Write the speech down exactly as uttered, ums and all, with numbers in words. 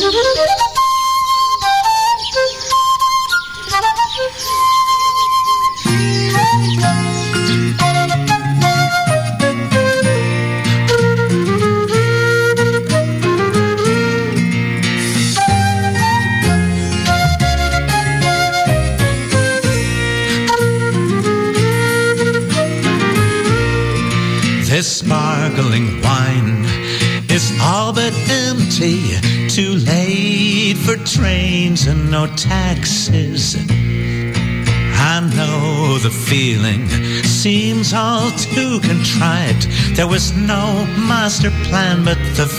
This sparkling wine is all but empty, too late for trains and no taxis. I know the feeling seems all too contrived. There was no master plan, but the